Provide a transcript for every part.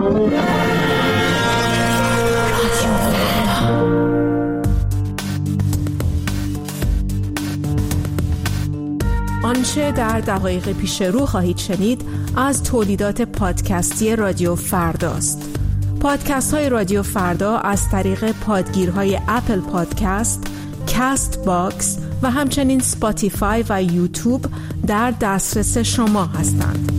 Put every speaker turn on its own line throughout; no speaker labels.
آنچه در دقایق پیش رو خواهید شنید از تولیدات پادکستی رادیو فرداست. پادکست های رادیو فردا از طریق پادگیرهای اپل پادکست، کست باکس و همچنین سپاتیفای و یوتیوب در دسترس شما هستند.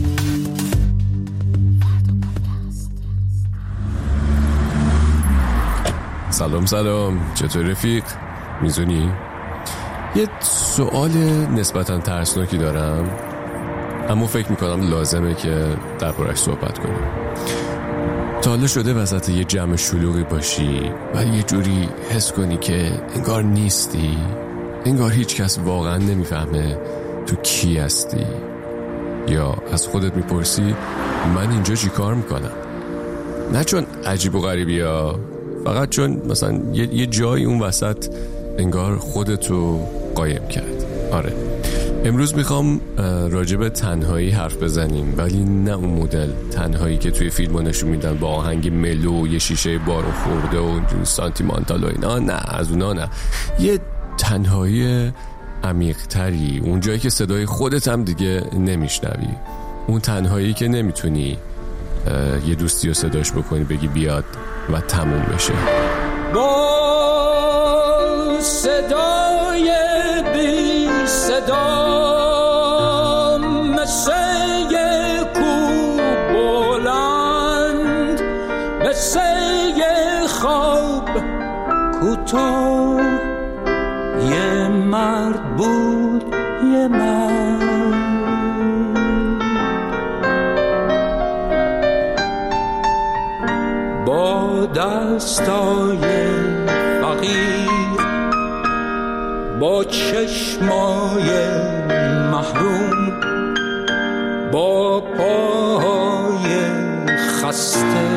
سلام، چطور رفیق؟ میزونی؟ یه سوال نسبتاً ترسناکی دارم، اما فکر میکنم لازمه که دربارش صحبت کنیم. تا حالا شده وسط یه جمع شلوغی باشی و یه جوری حس کنی که انگار نیستی، انگار هیچ کس واقعا نمیفهمه تو کی هستی، یا از خودت میپرسی من اینجا چی کار میکنم؟ نه چون عجیب و غریبی ها، فقط چون مثلا یه جایی اون وسط انگار خودتو قایم کرد. آره، امروز میخوام راجع به تنهایی حرف بزنیم، ولی نه اون مدل تنهایی که توی فیلم‌ها نشون میدن با آهنگ ملو، یه شیشه بارون خورده و سانتیمانتال و اینا. نه، از اونا نه. یه تنهایی عمیق‌تری، اون جایی که صدای خودت هم دیگه نمیشنوی، اون تنهایی که نمیتونی یه دوستی رو صداش بکنی بگی بیاد و تموم بشه.
با صدای بی صدا مثل یه کوه بلند، مثل یه خواب کوتاه، یه مرد بود، یه مرد با دستای فقیر، با چشمای محروم، با پاهای خسته،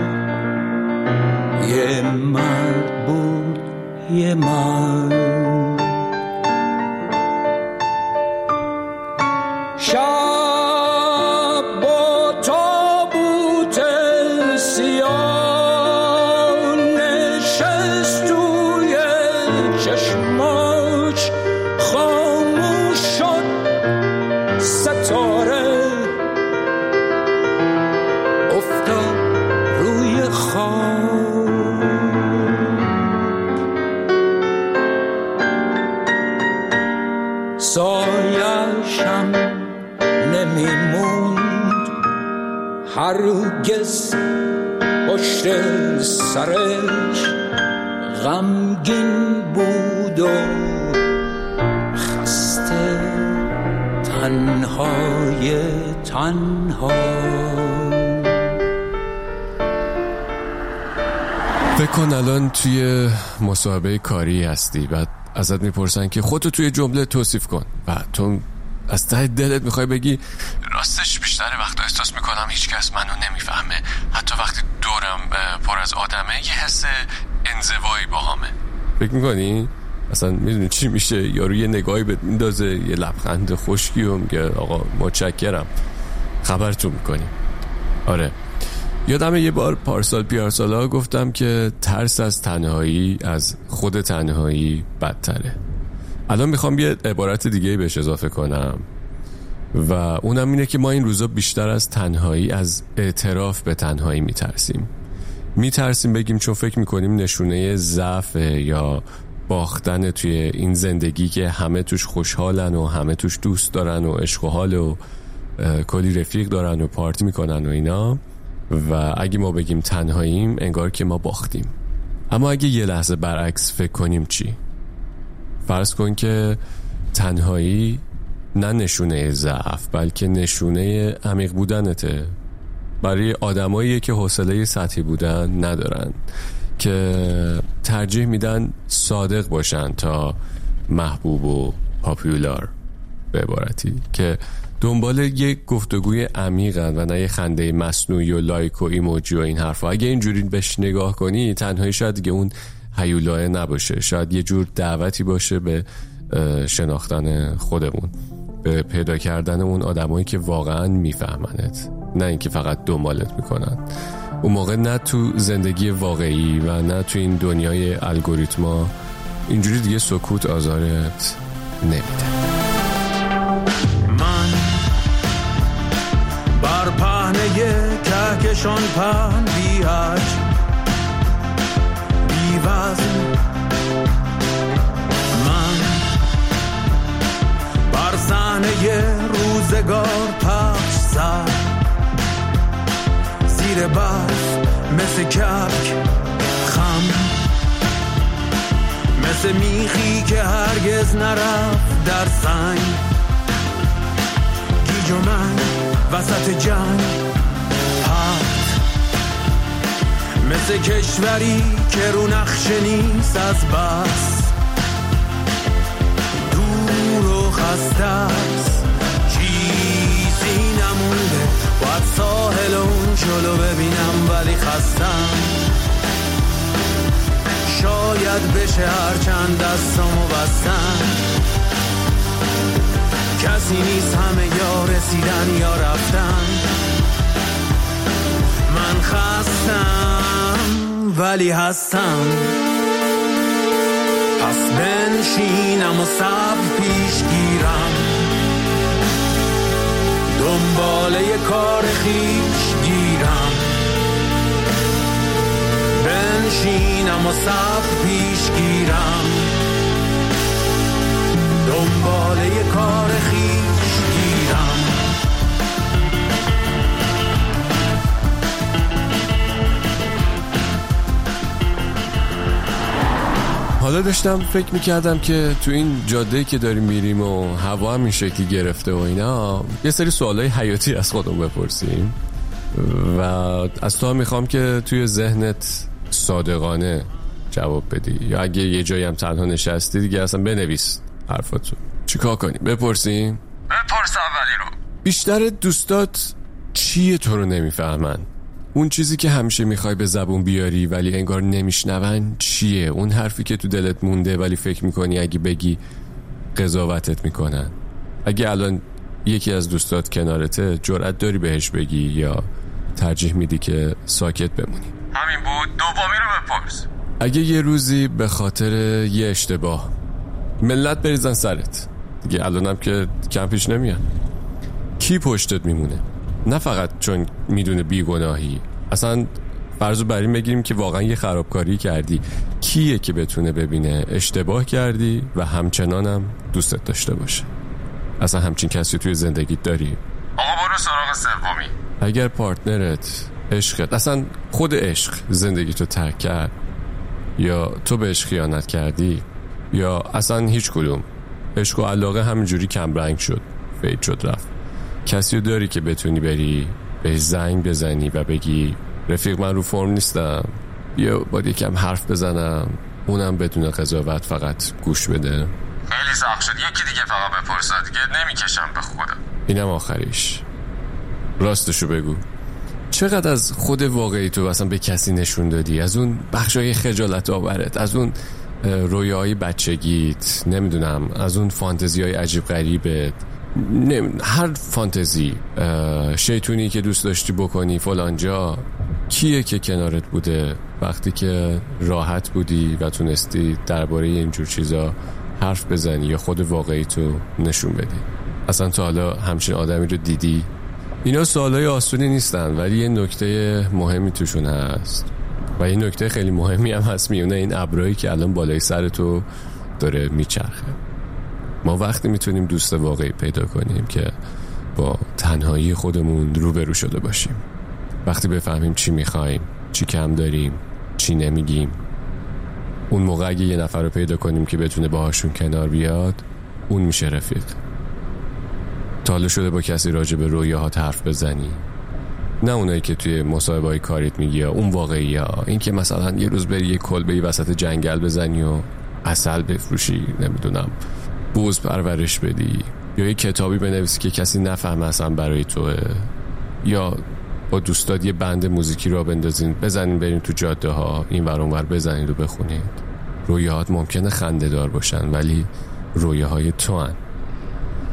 یه مرد بود، یه مرد. شب با تابوت سیاه نشست توی چشماش، خاموش شد ستاره، افتاد روی خاک. سایه‌شم نمیموند هرگز پشت سرش، غمگین بود و خسته، تنهای تنها.
فکر کن الان توی مصاحبه کاری هستی، بعد ازت میپرسن که خودتو توی جمله توصیف کن و تو از ته دلت میخوای بگی راستش بیشتر وقتا احساس میکنم هیچ کس منو نمیفهمه، حتی وقتی دورم پر از آدمه یه حس انزوایی باهامه. فکر میکنی؟ اصلا میدونی چی میشه؟ یارو یه نگاهی بهت میندازه، یه لبخند خشکی و میگه آقا متشکرم، خبرتون میکنیم. آره، یادمه یه بار پیارسالا گفتم که ترس از تنهایی از خود تنهایی بدتره. الان میخوام یه عبارت دیگه بهش اضافه کنم و اونم اینه که ما این روزا بیشتر از تنهایی از اعتراف به تنهایی میترسیم بگیم، چون فکر میکنیم نشونه ضعف یا باختن توی این زندگی که همه توش خوشحالن و همه توش دوست دارن و عشق و حال و کلی رفیق دارن و پارتی میکنن و اینا، و اگه ما بگیم تنهاییم انگار که ما باختیم. اما اگه یه لحظه برعکس فکر کنیم چی؟ فرض کن که تنهایی نه نشونه ضعف بلکه نشونه عمیق بودنته. برای آدماییه که حوصله سطحی بودن ندارن، که ترجیح میدن صادق باشن تا محبوب و پاپولار، به عبارتی که دنبال یک گفتگوی عمیقن و نه یه خنده مصنوعی و لایک و ایموجی و این حرفا. اگه اینجوری بهش نگاه کنی، تنهایی شاید دیگه اون هیولای نباشه، شاید یه جور دعوتی باشه به شناختن خودمون، به پیدا کردن اون آدمایی که واقعا میفهمنت، نه اینکه فقط دنبالت میکنن. اون موقع نه تو زندگی واقعی و نه تو این دنیای الگوریتما اینجوری دیگه سکوت آزارت نمیده.
من بر پهنه کهکشان پهن بی‌حج بی‌وزن، من بر صحنه روزگار پخش سر زیر برف مثل کبک خم، مثل میخی که هرگز نرفت در سنگ، گیج و من وسط جنگ پرد، مثل کشوری که رو نقشه نیست از بس، دور و خسته است، چیزی نمونده، باید ساحل اون جلو ببینم ولی خستم، شاید بشه هرچند دستامو بستم، کسی نیست، همه یا رسیدن یا رفتن، من خستم ولی هستم، پس بنشینم و صبر پیش گیرم، دنباله کار خیش گیرم، بنشینم و صبر پیش گیرم، دنباله کار خیش گیرم.
حالا داشتم فکر میکردم که تو این جاده‌ای که داریم میریم و هوا هم این شکلی گرفته و اینا، یه سری سوالای حیاتی از خودمون بپرسیم و از تو هم میخوام که توی ذهنت صادقانه جواب بدی، یا اگه یه جایی هم تنها نشستی دیگه اصلا بنویس حرفاتو. چیکار کنیم؟ بپرسیم؟
بپرس اولی رو.
بیشتر دوستات چیه تو رو نمیفهمن؟ اون چیزی که همیشه میخوای به زبون بیاری ولی انگار نمیشنون چیه؟ اون حرفی که تو دلت مونده ولی فکر میکنی اگه بگی قضاوتت میکنن. اگه الان یکی از دوستات کنارته، جرأت داری بهش بگی یا ترجیح میدی که ساکت بمونی؟
همین بود، دومی رو بپرس.
اگه یه روزی به خاطر یه اشتباه ملت بریزن سرت، دیگه الانم که کم پیش نمیان، کی پشتت میمونه؟ نه فقط چون میدونه بیگناهی، اصلا فرضو بر این بگیریم که واقعا یه خرابکاری کردی، کیه که بتونه ببینه اشتباه کردی و همچنانم دوستت داشته باشه؟ اصلا همچین کسی توی زندگیت داری؟
آقا برو سراغ سومی.
اگر پارتنرت، عشقت، اصلا خود عشق زندگیتو ترک کرد، یا تو به عشق خیانت کردی، یا اصلا هیچ کدوم، عشق و علاقه همینجوری کم رنگ شد، فید شد، رفت، کسی رو داری که بتونی بری بهش زنگ بزنی و بگی رفیق من رو فرم نیستم، یا باید یکم حرف بزنم، اونم بدون قضاوت فقط گوش بده؟
خیلی سخت شد، یکی دیگه فقط بپرسه، دیگه نمیکشم به خودم.
اینم آخریش. راستشو بگو، چقدر از خود واقعی تو اصلا به کسی نشون دادی؟ از اون بخشای خجالت آورت، از اون رویاهای بچگیت، نمیدونم، از اون فانتزیای عجیب غریبت، هر فانتزی شیطونی که دوست داشتی بکنی فلانجا، کیه که کنارت بوده وقتی که راحت بودی و تونستی درباره اینجور چیزا حرف بزنی یا خود واقعی تو نشون بدی؟ اصلا تا حالا همچین آدمی رو دیدی؟ اینا سوالای آسونی نیستن، ولی یه نکته مهمی توشون هست و یه نکته خیلی مهمی هم هست میونه این ابرایی که الان بالای سر تو داره میچرخه. ما وقتی میتونیم دوست واقعی پیدا کنیم که با تنهایی خودمون روبرو شده باشیم، وقتی بفهمیم چی میخوایم، چی کم داریم، چی نمیگیم، اون موقع اگه یه نفر رو پیدا کنیم که بتونه باهاشون کنار بیاد، اون میشه رفیق. تا حالا شده با کسی راجع به رویاهات حرف بزنی؟ نه اونایی که توی مصاحبه‌های کاریت میگی، یا اون واقعی ها، این که مثلا یه روز بری یه کلبه‌ای وسط جنگل بزنی و عسل بفروشی، نمیدونم بوز پرورش بدی، یا یه کتابی بنویسی که کسی نفهمه اصلا برای توه، یا با دوستات یه بند موزیکی را بندازین بزنین بریم تو جاده ها این ور اون ور بزنید و بخونید. رویاهات ممکنه خنده دار باشن ولی رویاهای تو هن.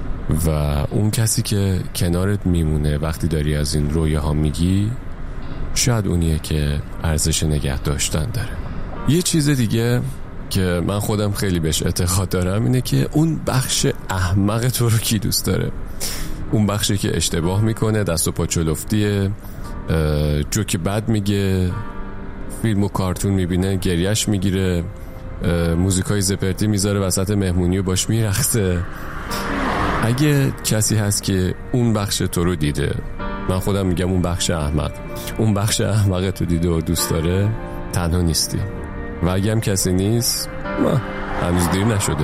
و اون کسی که کنارت میمونه وقتی داری از این رویاها میگی، شاید اونیه که ارزش نگه داشتن داره. یه چیز دیگه که من خودم خیلی بهش اعتقاد دارم اینه که اون بخش احمق تو رو کی دوست داره؟ اون بخشی که اشتباه میکنه، دست و پا چلفتیه، جوک بد میگه، فیلم و کارتون میبینه گریش میگیره، موزیکای زپرتی میذاره وسط مهمونی و باش میرقصه. اگه کسی هست که اون بخش تو رو دیده، من خودم میگم اون بخش احمق تو دیده و دوست داره، تنها نیستی. و اگه هم کسی نیست، هنوز دیر نشده.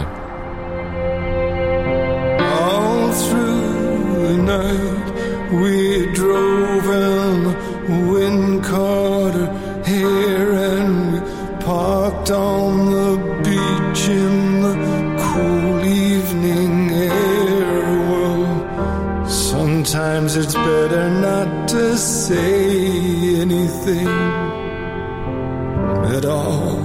All through the night we drove in the wind caught her hair and we parked on the beach in the cool evening air. Well, sometimes it's better not to say anything at all.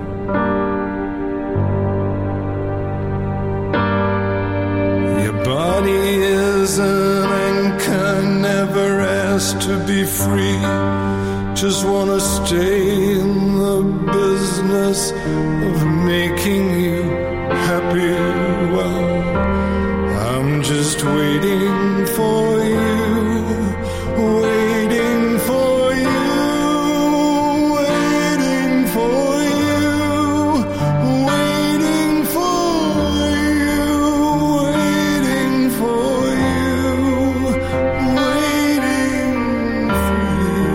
Your body is an anchor, never asked to be free. Just wanna stay in the business of making you happy. Well, I'm just waiting for you, waiting for you, waiting for you, waiting for you, waiting for you, waiting for you.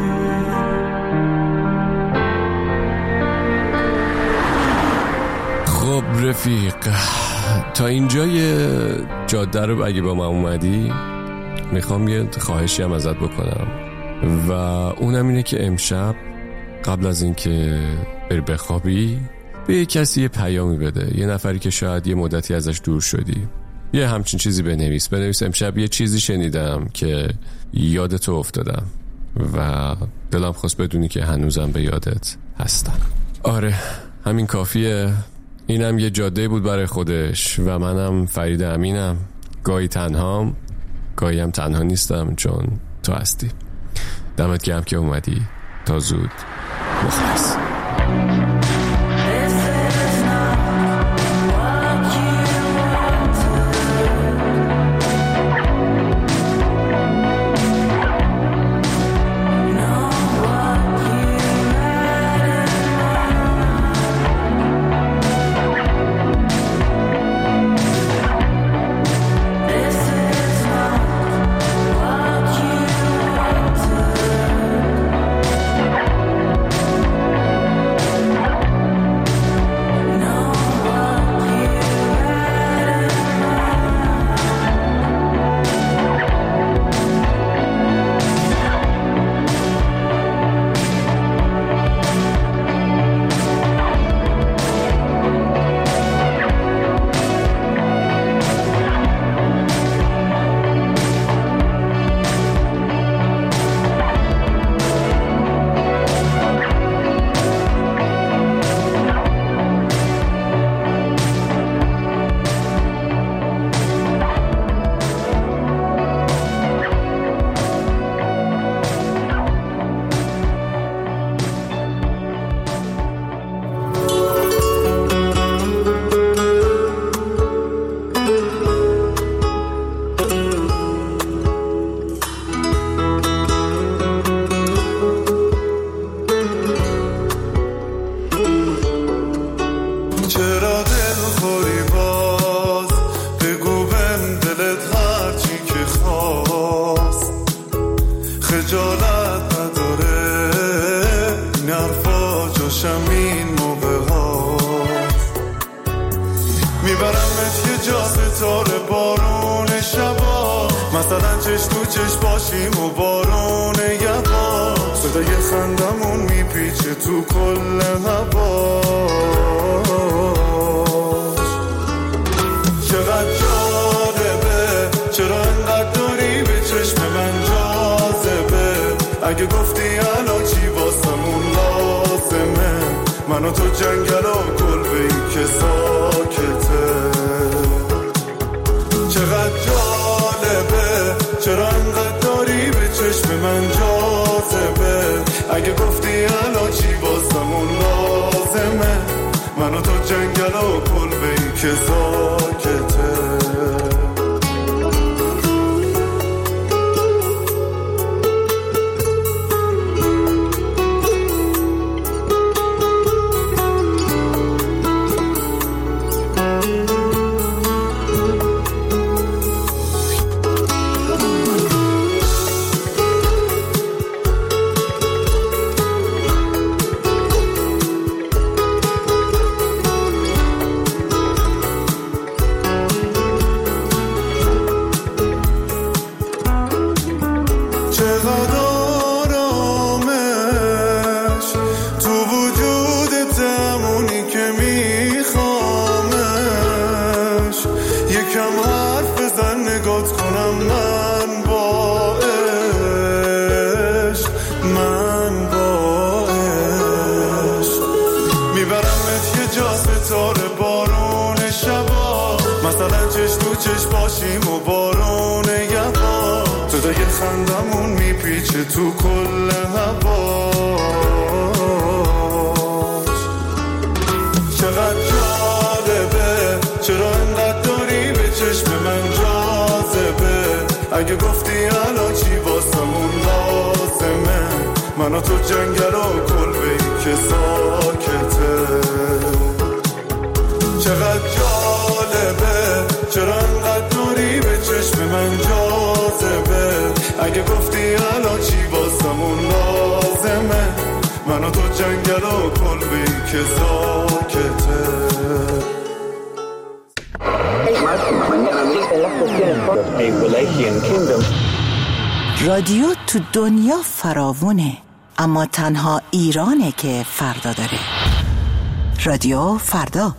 خب رفیق، تا اینجای جاده رو اگه با من اومدی، میخوام یه خواهشی هم ازت بکنم و اونم اینه که امشب قبل از اینکه بری بخوابی به یه کسی یه پیامی بده، یه نفری که شاید یه مدتی ازش دور شدی، یه همچین چیزی بنویس امشب یه چیزی شنیدم که یادتو افتادم و دلم خواست بدونی که هنوزم به یادت هستم. آره همین کافیه. اینم یه جاده بود برای خودش و منم فرید امینم، گاهی تنهام گاهی هم تنها نیستم چون تو هستی. دمت گرم که اومدی. تا زود. مخلص.
خجالت نداره این حرفا جاشم این موقع هاست. میبرمت یه جا ستاره بارون شبا، مثلا چشم تو چشم باشیم و بارون یبا، صدای خندمون میپیچه تو کل هوا. چقدر جالبه چرا انقدر داری به چشم من جاذبه، اگه گفتی الان چی واسمون لازمه، من و تو جنگل و کلبه‌ای که ساکته. چقدر جالبه چرا انقدر داری به چشم من جاذبه، من و تو جنگل و کلبه‌ای که ساکته. خندمون میپیچه تو کل هواش. چقدر جالبه چرا انقدر داری به چشم من جاذبه. اگه گفتی الان چی واسمون لازمه. من و تو جنگل و کلبه‌ای که ساکته. چقدر جالبه چرا انقدر داری به چشم من جاذبه. اگه گفتی الان چی واسمون لازمه. من و تو جنگل و کلبه‌ای که ساکته.
رادیو تو دنیا فراوونه، اما تنها ایرانه که فردا داره. رادیو فردا.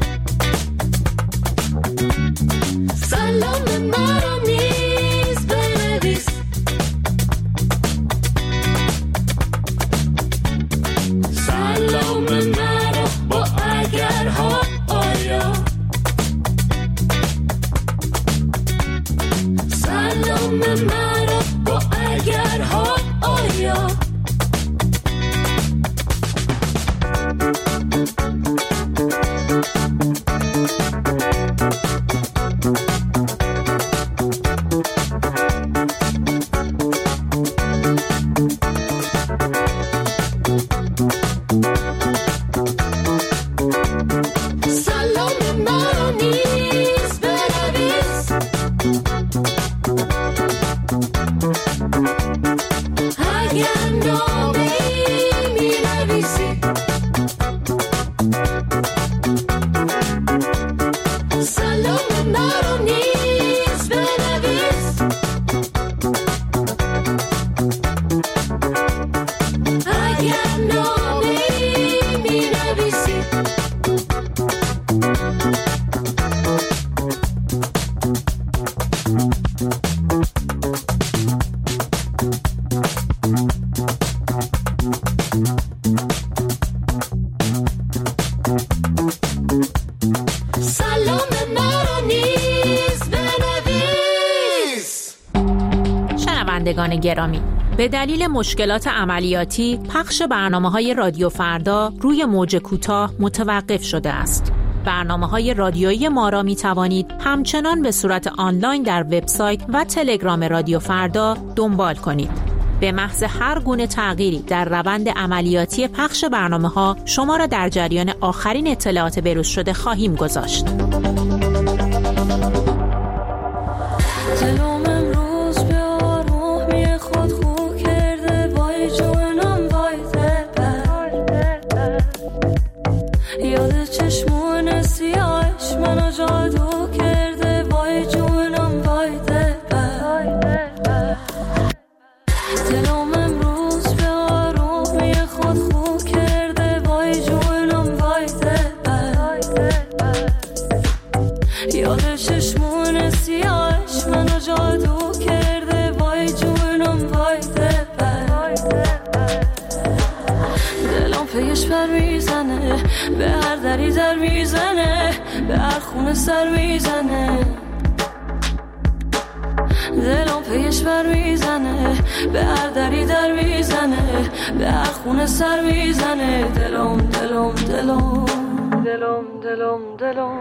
سلام مرا نیز شنوندگان گرامی، به دلیل مشکلات عملیاتی پخش برنامه‌های رادیو فردا روی موج کوتاه متوقف شده است. برنامه‌های رادیویی ما را می‌توانید همچنان به صورت آنلاین در وبسایت و تلگرام رادیو فردا دنبال کنید. به محض هر گونه تغییری در روند عملیاتی پخش برنامه‌ها شما را در جریان آخرین اطلاعات بروز شده خواهیم گذاشت.
به هر دری در میزنه، به هر خونه سر میزنه، دلم پیش بر میزنه، به هر دری در میزنه، به هر خونه سر میزنه، دلم دلم دلم دلم دلم دلم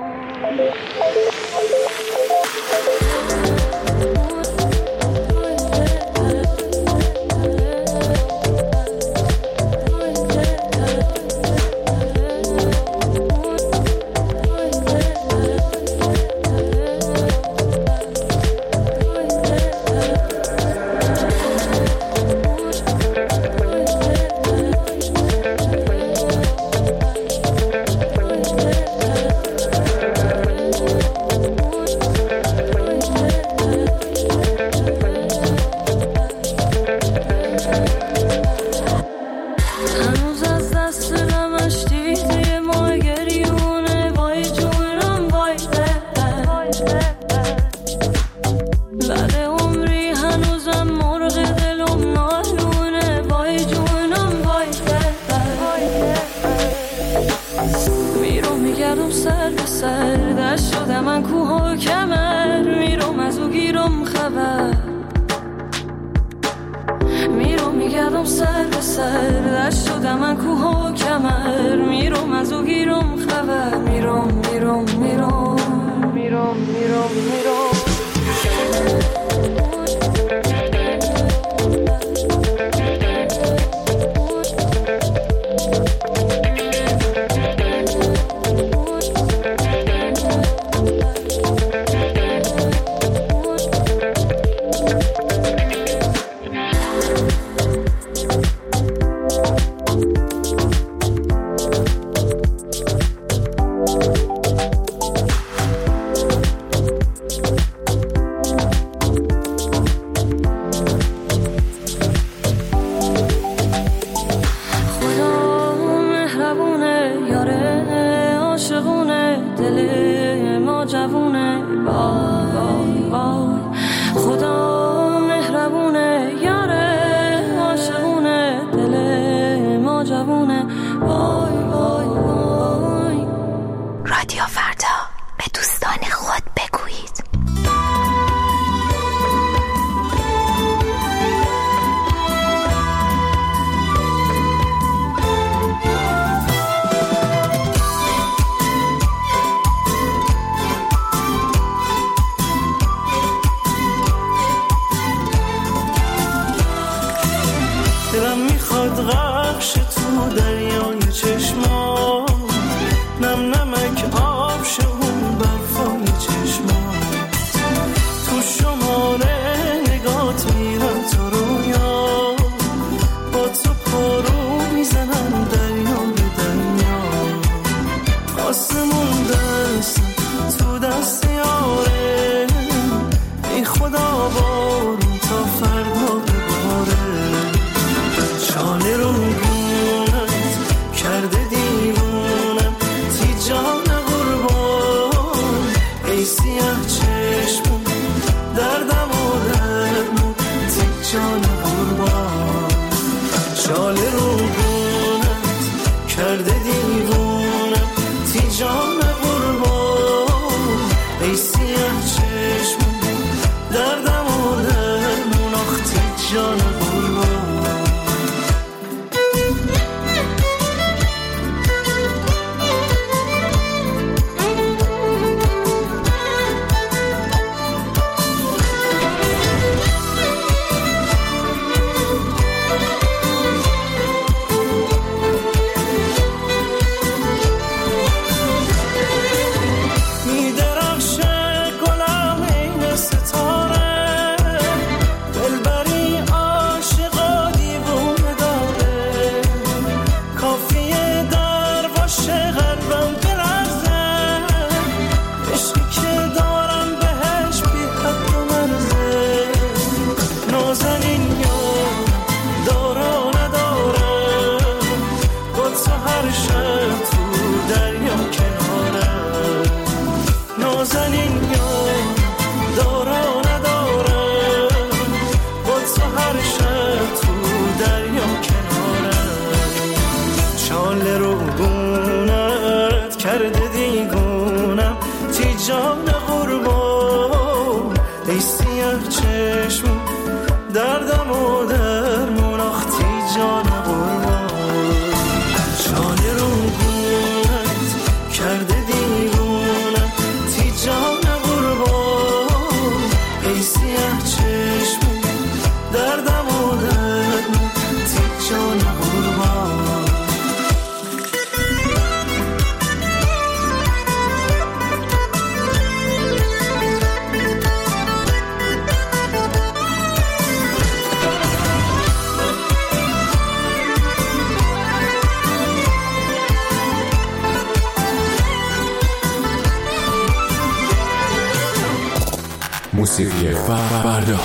موسیقی فردا.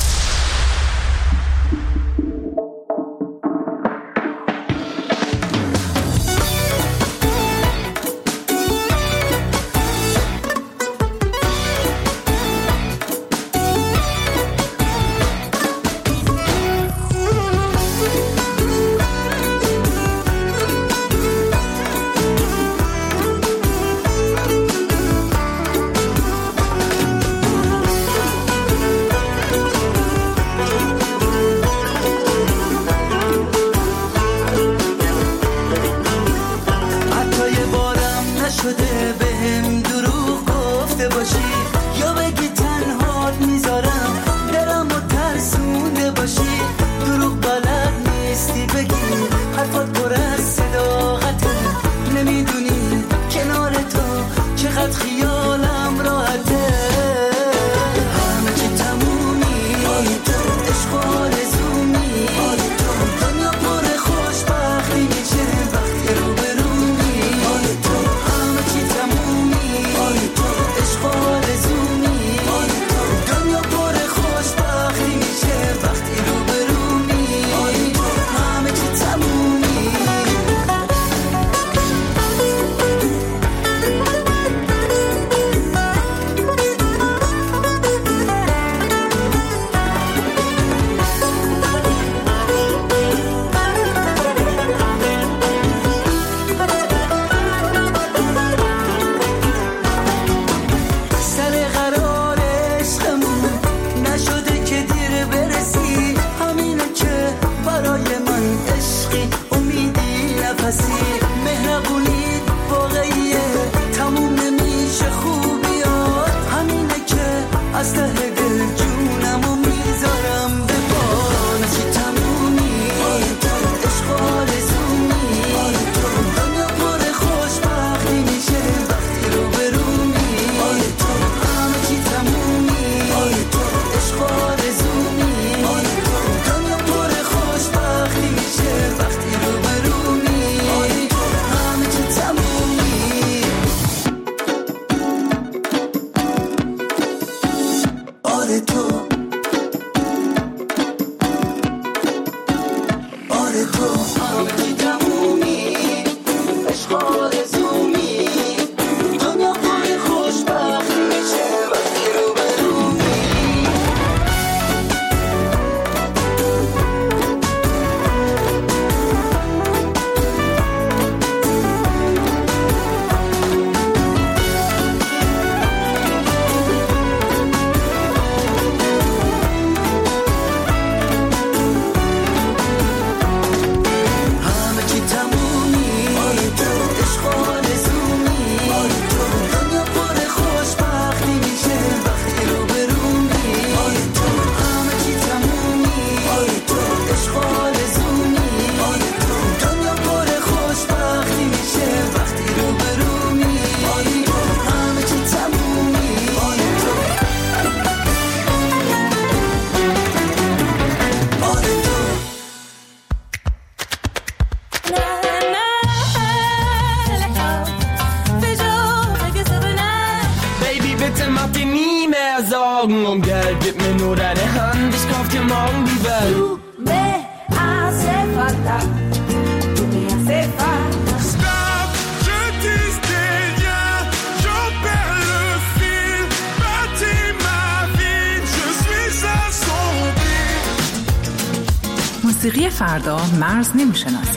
موسیقی فردا مرز نمی‌شناسد.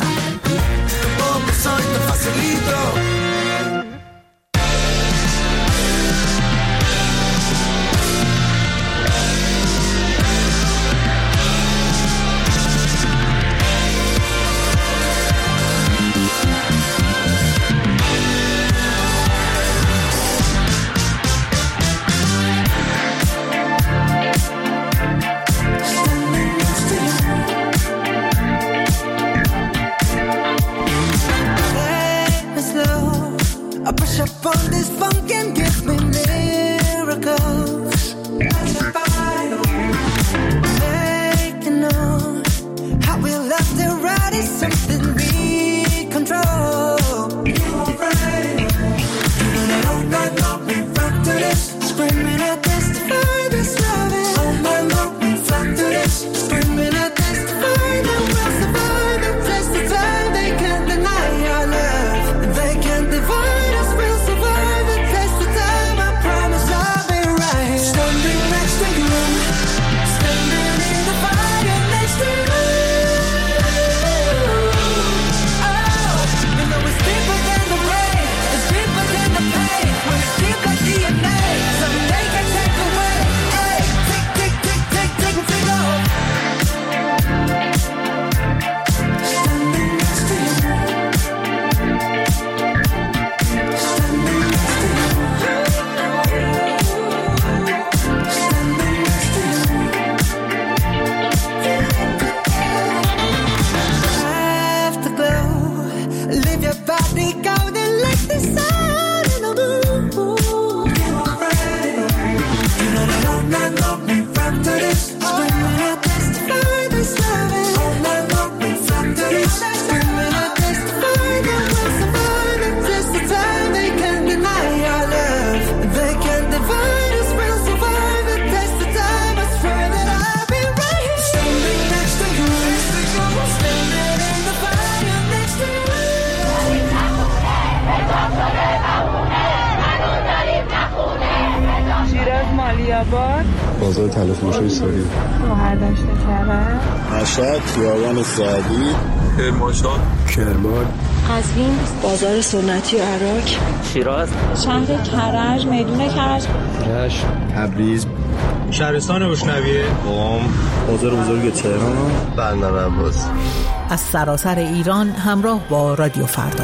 Slow
خیابان،
بازار تلفروشی ساری،
شهردشت کرج،
مشهد، خیابان سعدی،
کرمانشاه،
کرمان،
قزوین، بازار سنتی عراق،
شیراز،
شهر کرج، میدون کرج،
رشت، تبریز،
شهرستان بشنویه،
قم، بازار بزرگ تهران،
بندر عباس.
از سراسر ایران همراه با رادیو فردا.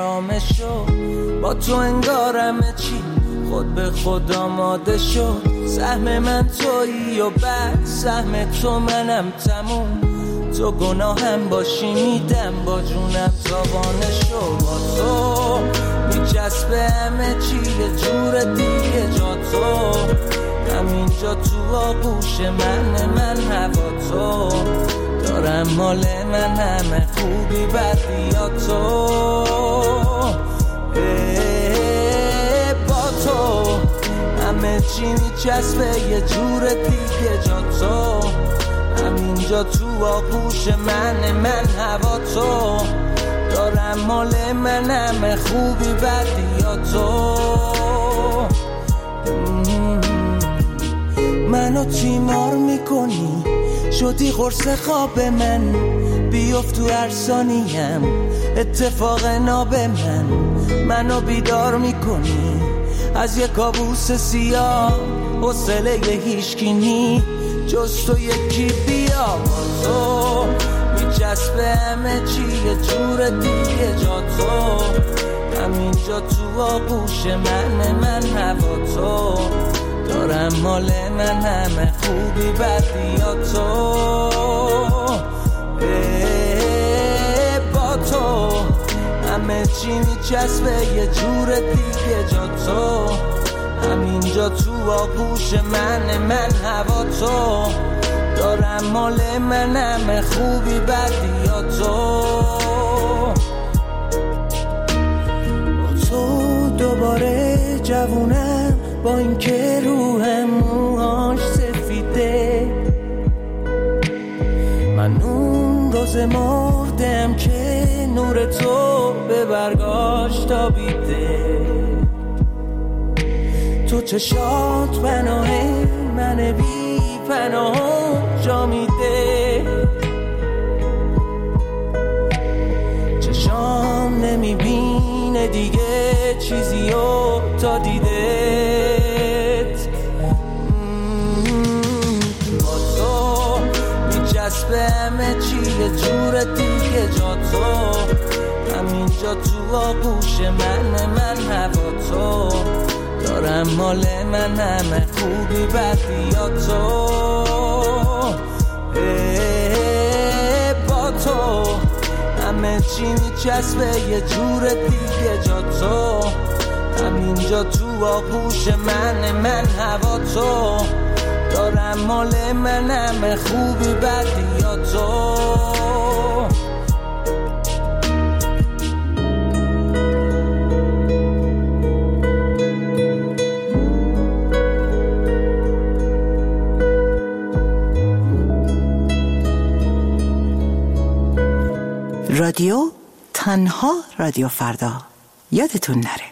تو انگار همه چی خود به خود آماده شد،
سهم من تویی و بعد سهم تو منم تموم. تو گناهم باشی میدم با جونم تاوانشو. با تو میچسبه همه چی یه جور دیگه جا تو. همینجا تو آغوش من هوا تو. دارم مال من همه خوبی بدی یا تو. با تو همه چی میچسبه یه جور دیگه جا تو. همینجا تو آغوش من هوا تو. دارم مال من همه خوبی بدی یا تو. منو تیمار میکنی شدی قرص خواب من. بیفت تو هر ثانیم اتفاق ناب من. منو بیدار میکنی از یک کابوس سیاه. حوصله هیچکی نی جز تو یکی بیا. با تو میچسبه همه چی یه جور دیگه جا تو. همینجا تو آغوش من هوا تو. دارم مال من همه خوبی بدی یا تو. با تو همه چی میچسبه یه جور دیگه جا تو. همینجا تو آغوش من هوا تو. دارم مال من همه خوبی بدی یا تو. با تو دوباره جوونم با اینکه روحم موهاش سفیده. من اون روز مردم که نور تو به برگاش تابیده. تو چشات پناه من بی پناه جا میده. چشام نمیبینه دیگه چیزیو تا دیدت. با تو میچسبه همه چی یه جور دیگه جا تو. همینجا تو آغوش من هوا تو. دارم مال من همه خوبی بدی یا تو. با تو همه چی میچسبه یه جور دیگه جا تو. همینجا تو آغوش من هوا تو. دارم مال من همه خوبی بدی یا تو.
رادیو تنها رادیو فردا. یادتون نره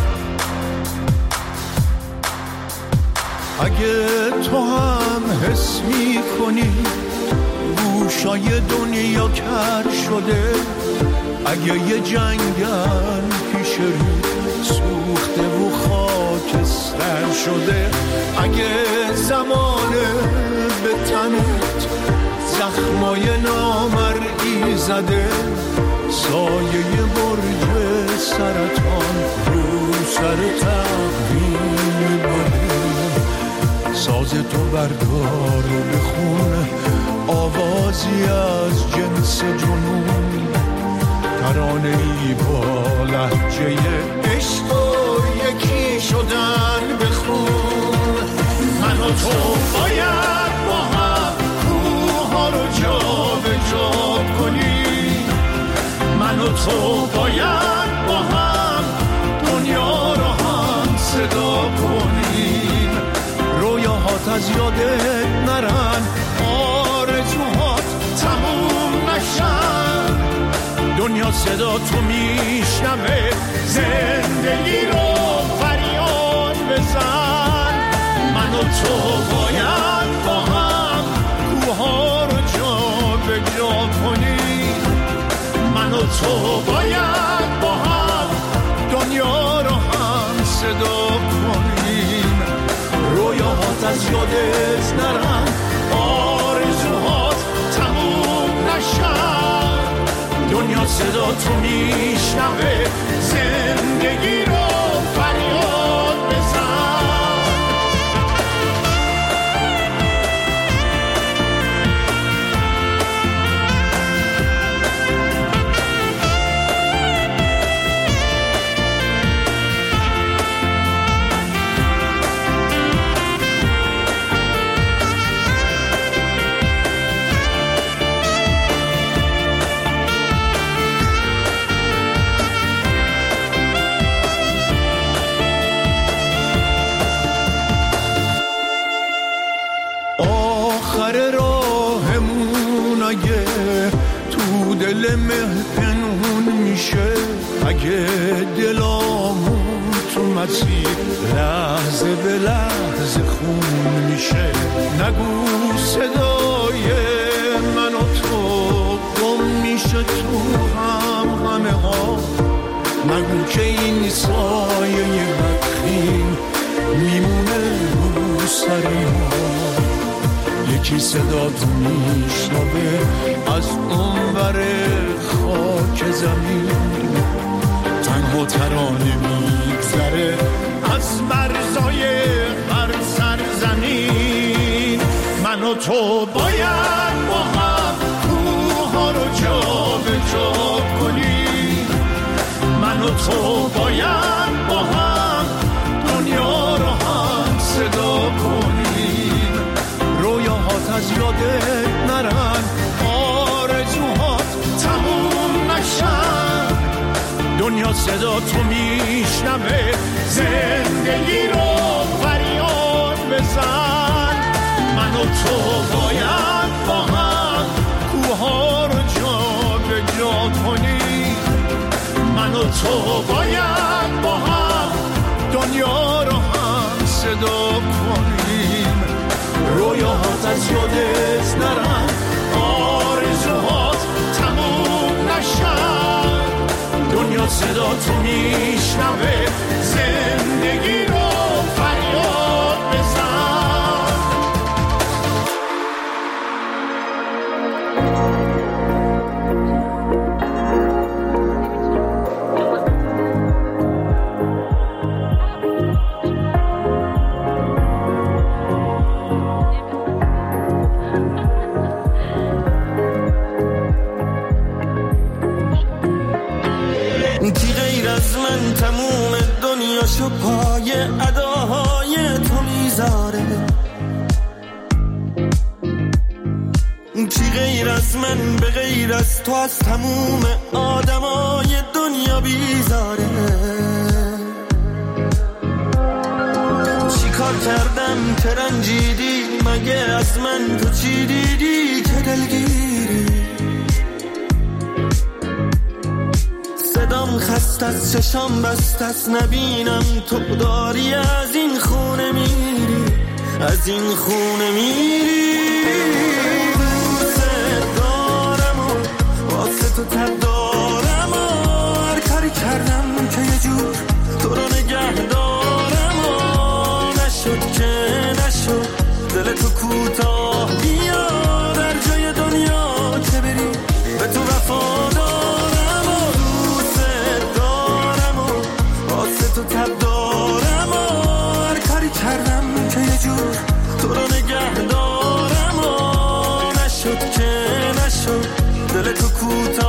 اگه تو هم حس می کنی گوشای دنیا کر شده. اگه یه جنگل پیش رو سوخته و خاکستر شده. اگه زمانه به تنت زخمای نامرئی زده. سایه برج سرطان رو سر تقویم بده. ساز تو بردار و بخون آوازی از جنس جنون. ترانه‌ای با لهجه عشق و یکی شدن بخون. من و تو باید با هم کوها رو جا به جا کنیم. من و تو باید با هم دنیا رو هم صدا کنیم. رویاهات از یادت نرن، آرزوهات تموم نشن. دنیا صدا تو میشنوه، زندگی رو فریاد بزن. من و تو باید با هم کوها رو جا به جا کنیم. من و تو باید با هم دنیا رو هم صدا کنیم. رویاهات از یادت نرن، آرزوهات تموم نشن. دنیا صدا تو میشنوه، زندگی رو فریاد بزن. سر راهمون اگه تو دل مه پنهون میشه، اگه دلامون تو مسیر لحظه به لحظه خون میشه، نگو صدای من و تو گم میشه تو همه ها، نگو که این سایه بدخیم میمونه رو سر ما. یکی صدا تو میشنوه از اونور خاک زمین، تنها ترانه میگذره از مرزای هر سرزمین. من و تو باید با هم کوها رو جا به جا کنیم، من و تو باید با هم دنیا رو هم صدا کنیم. رویاهات از یادت نرن، آرزوهات تموم نشن، دنیا صدا تو میشنوه، زندگی رو فریاد بزن. من و تو باید با هم کوها رو جا به جا کنیم، من و تو باید با هم دنیا رو هم صدا کنیم. رویاهات از یادت نرن، آرزوهات تموم نشن، دنیا صدا تو میشنوه، زندگی رو فریاد بزن.
کی غیر از من تموم دنیاشو پای اداهای تو میذاره، کی غیر از من به غیر از تو از تموم آدمای دنیا بیزاره. چی کار کردم که رنجیدی، مگه از من تو چی دیدی که دلگیری؟ صدام خست از چشام بست از نبینم تو داری از این خونه میری، از این خونه میری. دوست دارم و واسه تو تب دارم و هر کاری کردم که یه جور تو رو نگه دارم و نشد که نشد، دل تو کوتاه بیا در جای دنیا که بری به تو وفادارم و دوست دارم و واسه تو تب دارم و هر کاری کردم که یه جور تو رو نگه دارم و نشد که نشد، دل تو کوتاه